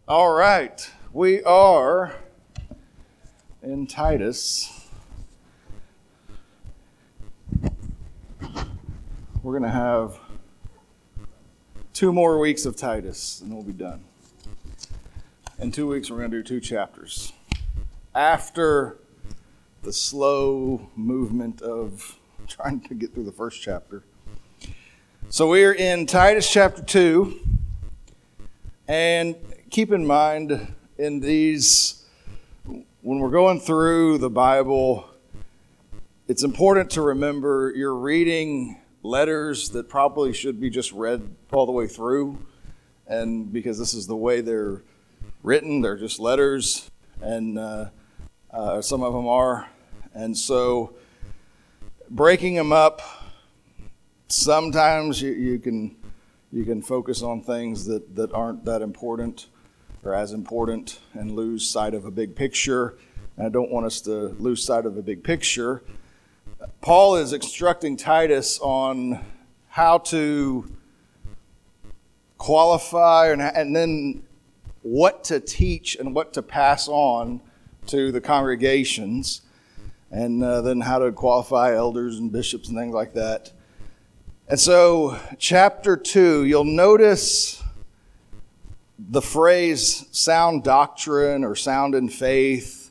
All right, we are in Titus. We're going to have 2 more weeks of Titus, and we'll be done. In 2 weeks, we're going to do 2 chapters. After the slow movement of trying to get through the first chapter. So we're in Titus chapter 2, and keep in mind, in these, when we're going through the Bible, it's important to remember you're reading letters that probably should be just read all the way through, and because this is the way they're written, they're just letters, and some of them are, and so breaking them up, sometimes you can focus on things that aren't that important or as important and lose sight of a big picture. And I don't want us to lose sight of a big picture. Paul is instructing Titus on how to qualify and then what to teach and what to pass on to the congregations, and then how to qualify elders and bishops and things like that. And so, chapter 2, you'll notice the phrase sound doctrine or sound in faith.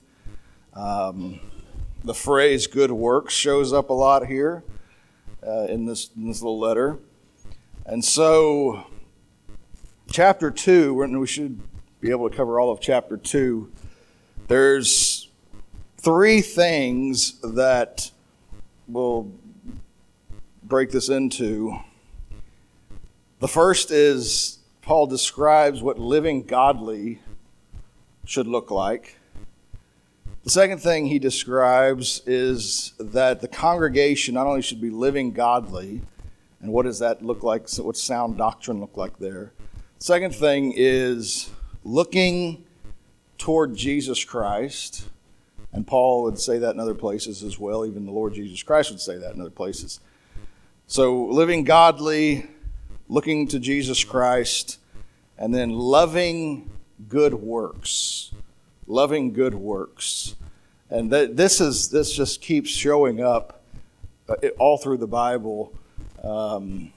The phrase good works shows up a lot here in this little letter. And so, chapter 2, and we should be able to cover all of chapter 2. There's 3 things that will break this into. The first is Paul describes what living godly should look like. The second thing he describes is that the congregation not only should be living godly, and what does that look like? So what sound doctrine look like there? The second thing is looking toward Jesus Christ, and Paul would say that in other places as well. Even the Lord Jesus Christ would say that in other places. So living godly, looking to Jesus Christ, and then loving good works. Loving good works. And this just keeps showing up all through the Bible. The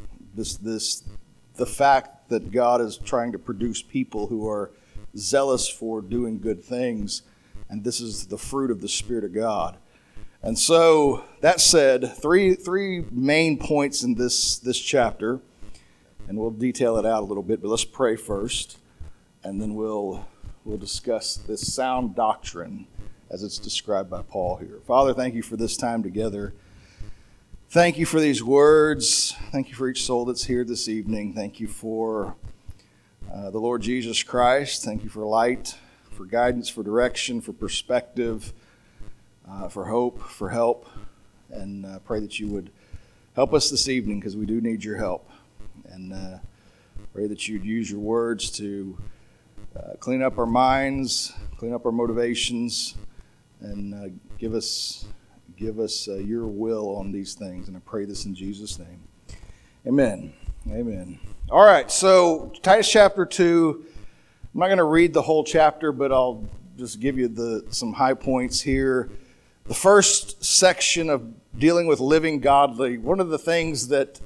fact that God is trying to produce people who are zealous for doing good things, and this is the fruit of the Spirit of God. And so, that said, three main points in this chapter, and we'll detail it out a little bit, but let's pray first, and then we'll discuss this sound doctrine as it's described by Paul here. Father, thank you for this time together. Thank you for these words. Thank you for each soul that's here this evening. Thank you for the Lord Jesus Christ. Thank you for light, for guidance, for direction, for perspective, for hope, for help, and pray that you would help us this evening because we do need your help. And pray that you'd use your words to clean up our minds, clean up our motivations, and give us your will on these things. And I pray this in Jesus' name. Amen. Amen. All right, so Titus chapter 2. I'm not going to read the whole chapter, but I'll just give you some high points here. The first section of dealing with living godly, one of the things that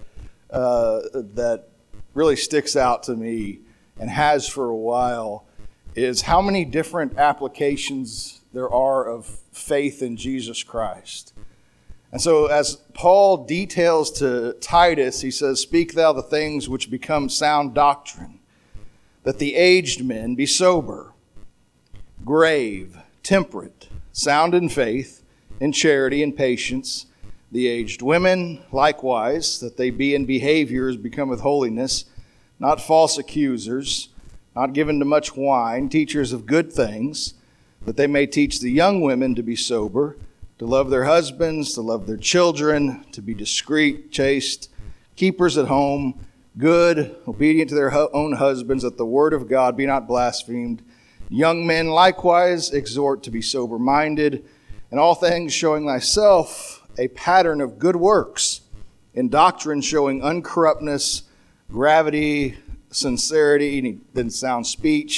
really sticks out to me and has for a while is how many different applications there are of faith in Jesus Christ. And so as Paul details to Titus, he says, "Speak thou the things which become sound doctrine, that the aged men be sober, grave, temperate, sound in faith, in charity and patience, the aged women likewise, that they be in behavior as becometh holiness, not false accusers, not given to much wine, teachers of good things, that they may teach the young women to be sober, to love their husbands, to love their children, to be discreet, chaste, keepers at home, good, obedient to their own husbands, that the word of God be not blasphemed. Young men likewise exhort to be sober-minded, in all things showing thyself a pattern of good works, in doctrine showing uncorruptness, gravity, sincerity, and then sound speech,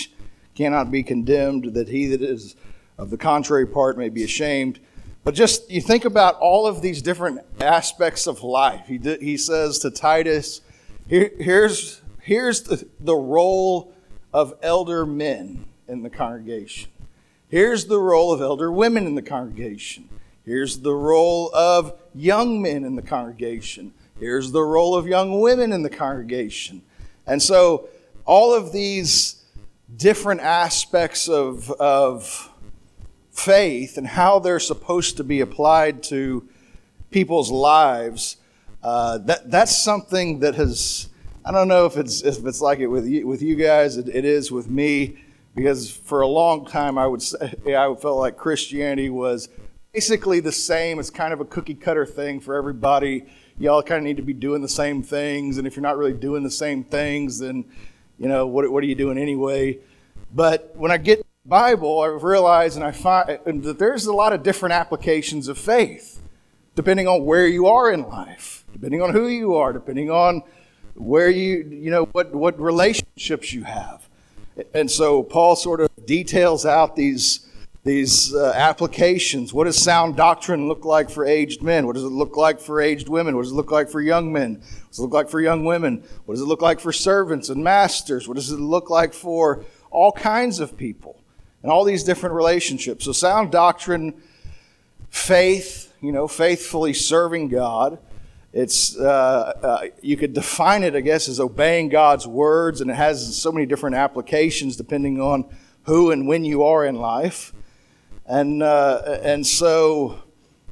cannot be condemned, that he that is of the contrary part may be ashamed. But just, you think about all of these different aspects of life. He says to Titus, here's the role of elder men in the congregation. Here's the role of elder women in the congregation. Here's the role of young men in the congregation. Here's the role of young women in the congregation. And so all of these different aspects of faith and how they're supposed to be applied to people's lives, that's something that has, I don't know if it's like it with you guys. It is with me, because for a long time I felt like Christianity was basically the same. It's kind of a cookie cutter thing for everybody. Y'all kind of need to be doing the same things, and if you're not really doing the same things, then what are you doing anyway? But when I get to the Bible, I realize and I find that there's a lot of different applications of faith, depending on where you are in life, depending on who you are, depending on where what relationships you have. And so Paul sort of details out these applications. What does sound doctrine look like for aged men? What does it look like for aged women? What does it look like for young men? What does it look like for young women? What does it look like for servants and masters? What does it look like for all kinds of people and all these different relationships? So sound doctrine, faith, faithfully serving God. It's you could define it, I guess, as obeying God's words, and it has so many different applications depending on who and when you are in life. And so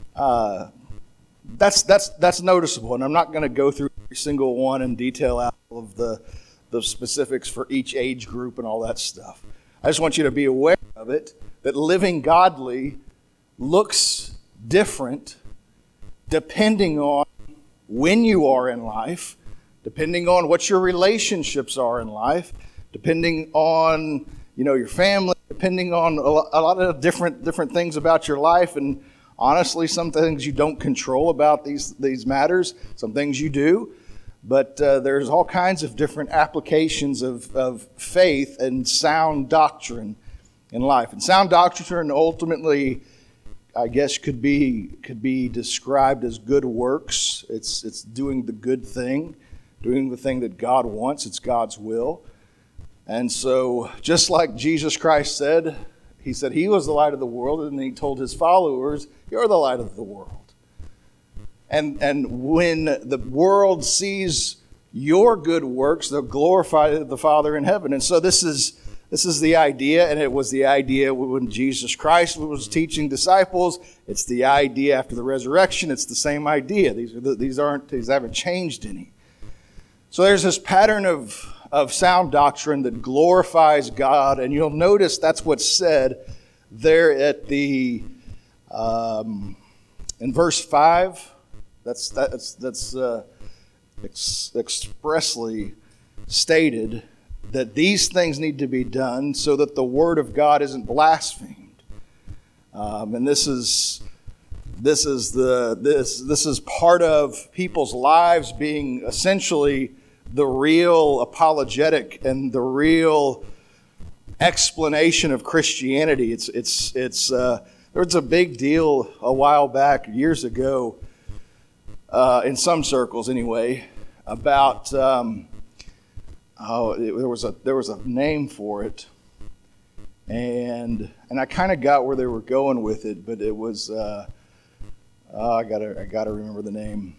that's noticeable, and I'm not going to go through every single one and detail out all of the specifics for each age group and all that stuff. I just want you to be aware of it, that living godly looks different depending on when you are in life, depending on what your relationships are in life, depending on your family, depending on a lot of different things about your life. And honestly, some things you don't control about these matters. Some things you do. But there's all kinds of different applications of faith and sound doctrine in life. And sound doctrine ultimately, I guess, could be described as good works. It's doing the good thing, doing the thing that God wants. It's God's will. And so, just like Jesus Christ said, he said he was the light of the world, and he told his followers, "You're the light of the world." And when the world sees your good works, they'll glorify the Father in heaven. And so this is the idea, and it was the idea when Jesus Christ was teaching disciples. It's the idea after the resurrection. It's the same idea. These haven't changed any. So there's this pattern of sound doctrine that glorifies God, and you'll notice that's what's said there at the in verse 5. That's expressly stated that these things need to be done so that the word of God isn't blasphemed. And this is part of people's lives being essentially the real apologetic and the real explanation of Christianity. There was a big deal a while back, years ago, in some circles anyway, about there was a name for it, and I kind of got where they were going with it, but it was I gotta remember the name.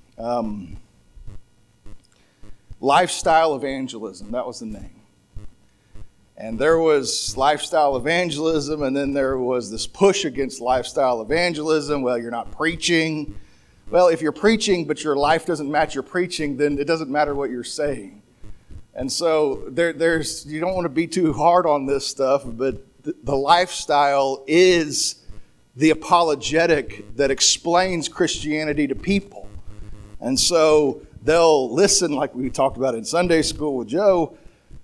Lifestyle evangelism, that was the name. And there was lifestyle evangelism, and then there was this push against lifestyle evangelism. Well, you're not preaching. Well, if you're preaching but your life doesn't match your preaching, then it doesn't matter what you're saying. And so there's you don't want to be too hard on this stuff, but the lifestyle is the apologetic that explains Christianity to people. And so they'll listen, like we talked about in Sunday school with Joe.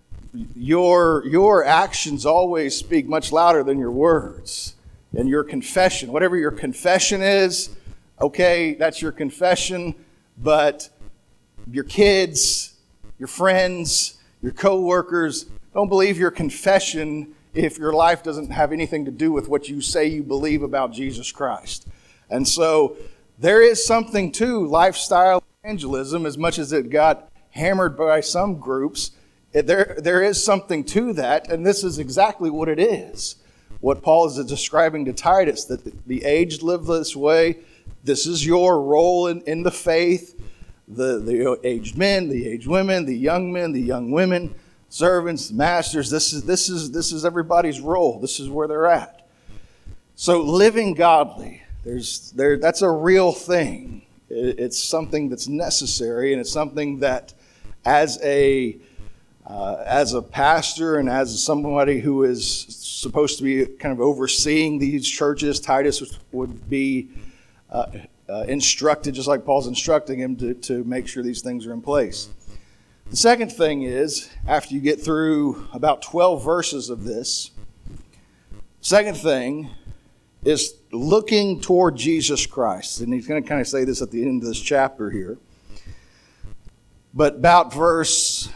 Your actions always speak much louder than your words. And your confession, whatever your confession is, okay, that's your confession, but your kids, your friends, your co-workers don't believe your confession if your life doesn't have anything to do with what you say you believe about Jesus Christ. And so there is something to lifestyle evangelism, as much as it got hammered by some groups. There is something to that, and this is exactly what it is. What Paul is describing to Titus, that the aged live this way. This is your role in the faith. The aged men, the aged women, the young men, the young women, servants, masters. This is everybody's role. This is where they're at. So living godly, that's a real thing. It's something that's necessary, and it's something that, as a pastor and as somebody who is supposed to be kind of overseeing these churches, Titus would be instructed, just like Paul's instructing him, to make sure these things are in place. The second thing is, after you get through about 12 verses of this, second thing is looking toward Jesus Christ. And he's going to kind of say this at the end of this chapter here. But about verse,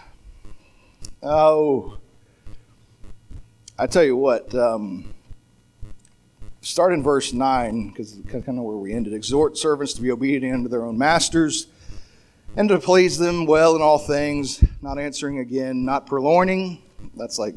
I tell you what, start in verse 9, because it's kind of where we ended. Exhort servants to be obedient unto their own masters, and to please them well in all things, not answering again, not purloining. That's like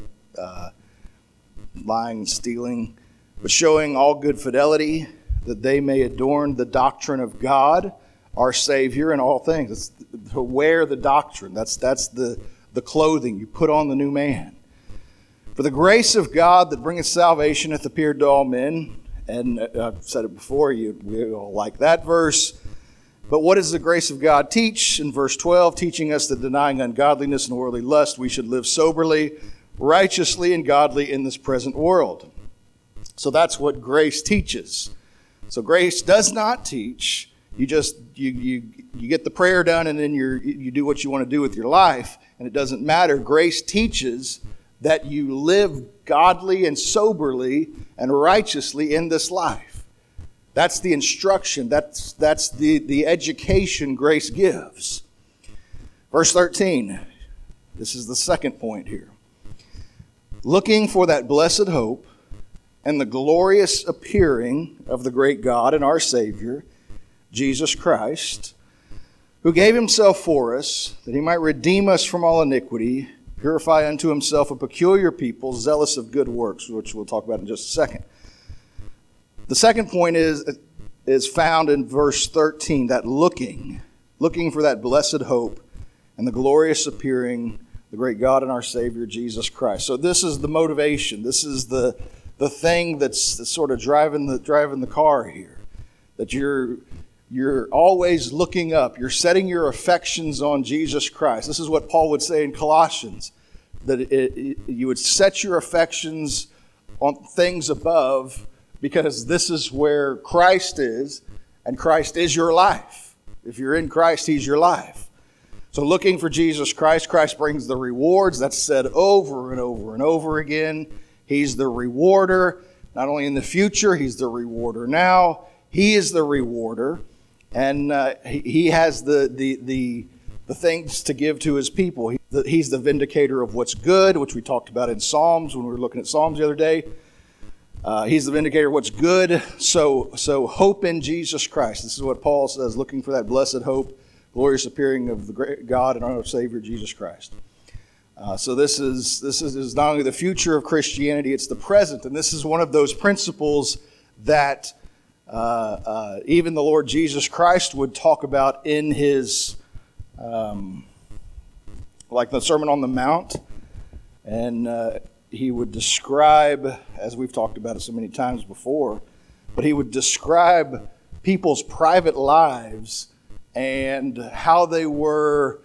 lying and stealing, but showing all good fidelity, that they may adorn the doctrine of God, our Savior, in all things. It's to wear the doctrine. That's the clothing. You put on the new man. For the grace of God that bringeth salvation hath appeared to all men. And I've said it before, we all like that verse. But what does the grace of God teach? In verse 12, teaching us that denying ungodliness and worldly lust, we should live soberly, righteously, and godly in this present world. So that's what grace teaches. So grace does not teach. You just you get the prayer done, and then you do what you want to do with your life, and it doesn't matter. Grace teaches that you live godly and soberly and righteously in this life. That's the instruction. That's the education grace gives. Verse 13. This is the second point here. Looking for that blessed hope and the glorious appearing of the great God and our Savior, Jesus Christ, who gave himself for us, that he might redeem us from all iniquity, purify unto himself a peculiar people, zealous of good works, which we'll talk about in just a second. The second point is found in verse 13, that looking for that blessed hope and the glorious appearing, the great God and our Savior, Jesus Christ. So this is the motivation. This is the thing that's sort of driving the car here. That you're always looking up. You're setting your affections on Jesus Christ. This is what Paul would say in Colossians, that you would set your affections on things above, because this is where Christ is, and Christ is your life. If you're in Christ, he's your life. So looking for Jesus Christ, Christ brings the rewards. That's said over and over and over again. He's the rewarder, not only in the future, he's the rewarder now. He is the rewarder, and he has the things to give to his people. He's the vindicator of what's good, which we talked about in Psalms when we were looking at Psalms the other day. He's the vindicator of what's good. So hope in Jesus Christ. This is what Paul says, looking for that blessed hope, glorious appearing of the great God and our Savior, Jesus Christ. So this is not only the future of Christianity, it's the present. And this is one of those principles that even the Lord Jesus Christ would talk about in his, like the Sermon on the Mount. And he would describe, as we've talked about it so many times before, but he would describe people's private lives and how they were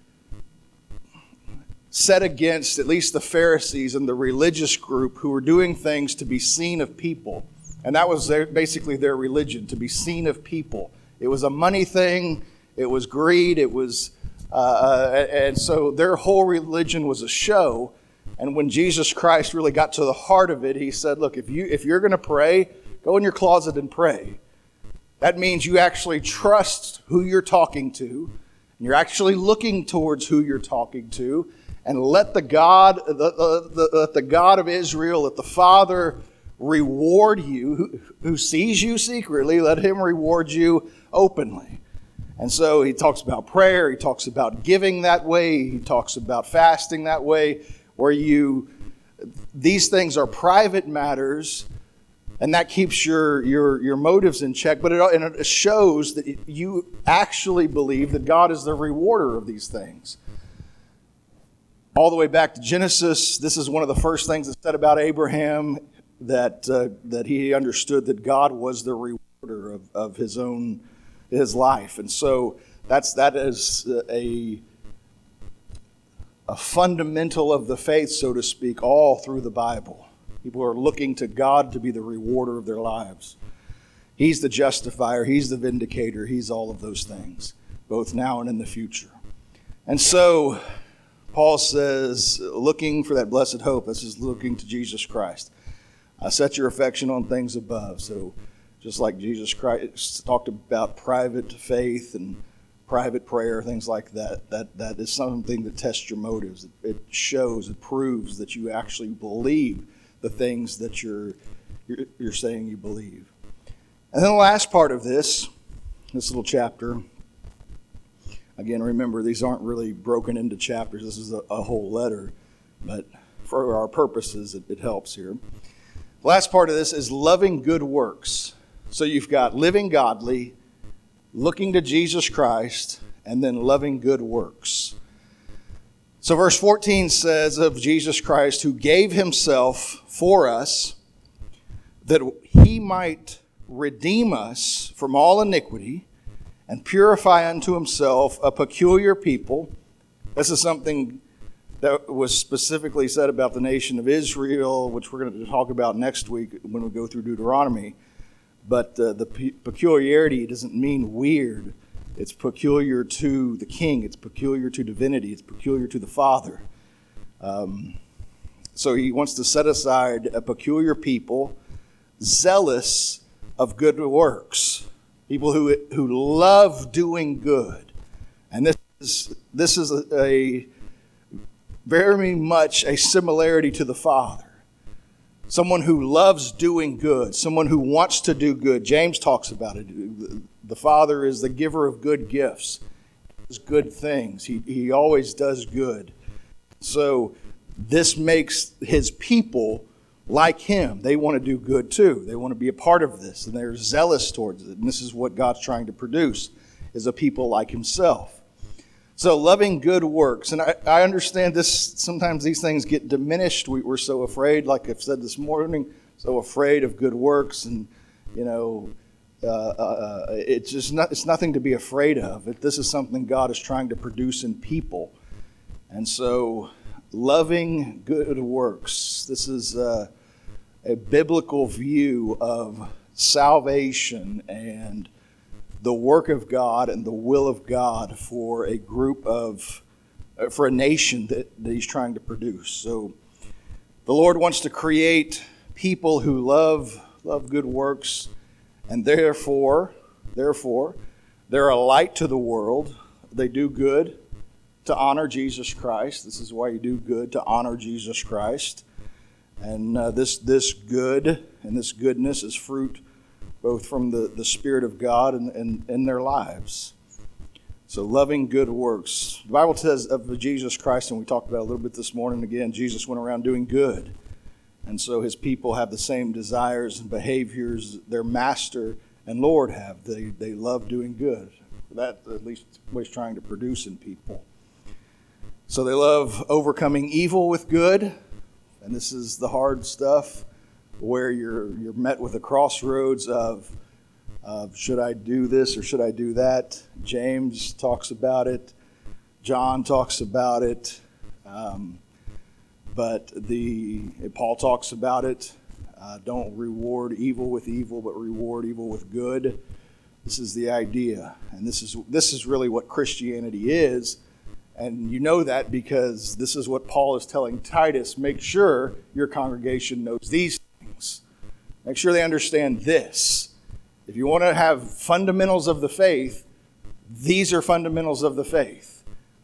set against at least the Pharisees and the religious group who were doing things to be seen of people. And that was basically their religion, to be seen of people. It was a money thing. It was greed. It was, and so their whole religion was a show. And when Jesus Christ really got to the heart of it, he said, look, if you're going to pray, go in your closet and pray. That means you actually trust who you're talking to. And you're actually looking towards who you're talking to. and let the God, the God of Israel, let the Father reward you, who sees you secretly, let him reward you openly. And so he talks about prayer, he talks about giving that way, he talks about fasting that way, where these things are private matters, and that keeps your motives in check, but it shows that you actually believe that God is the rewarder of these things. All the way back to Genesis, this is one of the first things that's said about Abraham, that he understood that God was the rewarder of his life. And so that is a fundamental of the faith, so to speak, all through the Bible. People are looking to God to be the rewarder of their lives. He's the justifier, he's the vindicator, he's all of those things, both now and in the future. And so Paul says, looking for that blessed hope, this is looking to Jesus Christ. Set your affection on things above. So just like Jesus Christ talked about private faith and private prayer, things like that, that is something that tests your motives. It shows, it proves that you actually believe the things that you're saying you believe. And then the last part of this little chapter, again, remember, these aren't really broken into chapters. This is a whole letter, but for our purposes, it helps here. The last part of this is loving good works. So you've got living godly, looking to Jesus Christ, and then loving good works. So verse 14 says of Jesus Christ, who gave himself for us, that he might redeem us from all iniquity and purify unto himself a peculiar people. This is something that was specifically said about the nation of Israel, which we're going to talk about next week when we go through Deuteronomy. But the peculiarity doesn't mean weird. It's peculiar to the king. It's peculiar to divinity. It's peculiar to the Father. So he wants to set aside a peculiar people, zealous of good works, people who love doing good. And this is a very much a similarity to the Father. Someone who loves doing good, someone who wants to do good. James talks about it. The Father is the giver of good gifts. He does good things. He always does good. So this makes his people like him. They want to do good too. They want to be a part of this, and they're zealous towards it. And this is what God's trying to produce, is a people like himself. So loving good works. And I understand this. Sometimes these things get diminished. We're so afraid, like I've said this morning, so afraid of good works. And, it's nothing to be afraid of. This is something God is trying to produce in people. And so loving good works. This is a biblical view of salvation and the work of God and the will of God for a for a nation that he's trying to produce. So the Lord wants to create people who love good works, and therefore they're a light to the world. They do good to honor Jesus Christ. This is why you do good, to honor Jesus Christ. And this good and this goodness is fruit both from the Spirit of God and in their lives. So loving good works. The Bible says of Jesus Christ, and we talked about it a little bit this morning again, Jesus went around doing good. And so his people have the same desires and behaviors their Master and Lord have. They love doing good. That at least what he's trying to produce in people. So they love overcoming evil with good. And this is the hard stuff, where you're met with a crossroads of should I do this or should I do that? James talks about it. John talks about it. But Paul talks about it. Don't reward evil with evil, but reward evil with good. This is the idea. And this is really what Christianity is. And you know that because this is what Paul is telling Titus. Make sure your congregation knows these things. Make sure they understand this. If you want to have fundamentals of the faith, these are fundamentals of the faith.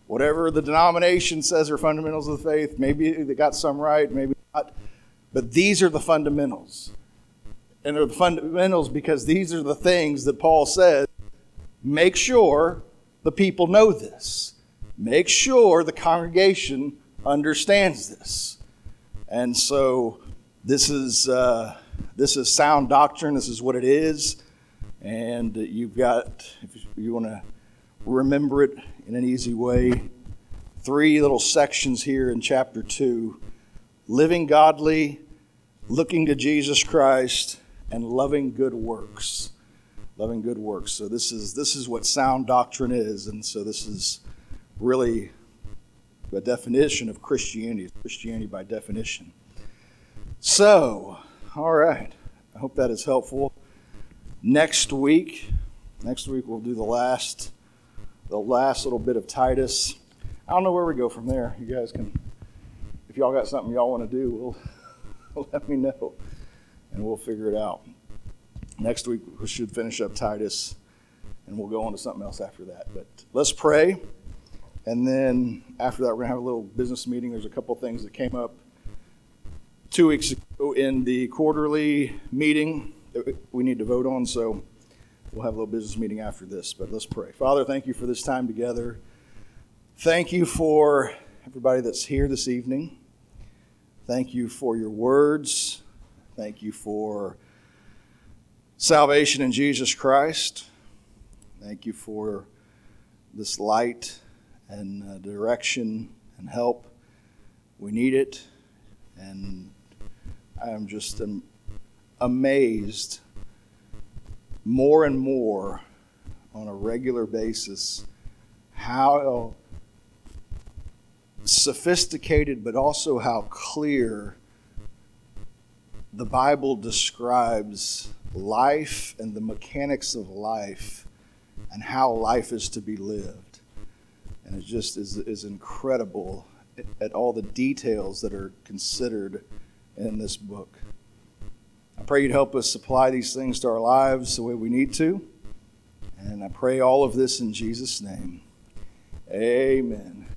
whatever the denomination says are fundamentals of the faith. Maybe they got some right, maybe not. But these are the fundamentals. And they're the fundamentals because these are the things that Paul says. Make sure the people know this. Make sure the congregation understands this. And so this is sound doctrine. This is what it is. And you've got, if you want to remember it in an easy way, 3 little sections here in chapter 2. Living godly, looking to Jesus Christ, and loving good works. Loving good works. So this is what sound doctrine is. And so this is really the definition of Christianity. It's Christianity by definition. So, all right. I hope that is helpful. Next week we'll do the last little bit of Titus. I don't know where we go from there. You guys can, if y'all got something y'all want to do, let me know, and we'll figure it out. Next week we should finish up Titus, and we'll go on to something else after that. But let's pray, and then after that we're going to have a little business meeting. There's a couple things that came up 2 weeks ago in the quarterly meeting that we need to vote on, so we'll have a little business meeting after this. But let's pray. Father, thank you for this time together. Thank you for everybody that's here this evening. Thank you for your words. Thank you for salvation in Jesus Christ. Thank you for this light and direction and help. We need it. And I am just amazed more and more on a regular basis how sophisticated but also how clear the Bible describes life and the mechanics of life and how life is to be lived. And it just is incredible at all the details that are considered in this book. I pray you'd help us apply these things to our lives the way we need to. And I pray all of this in Jesus' name. Amen.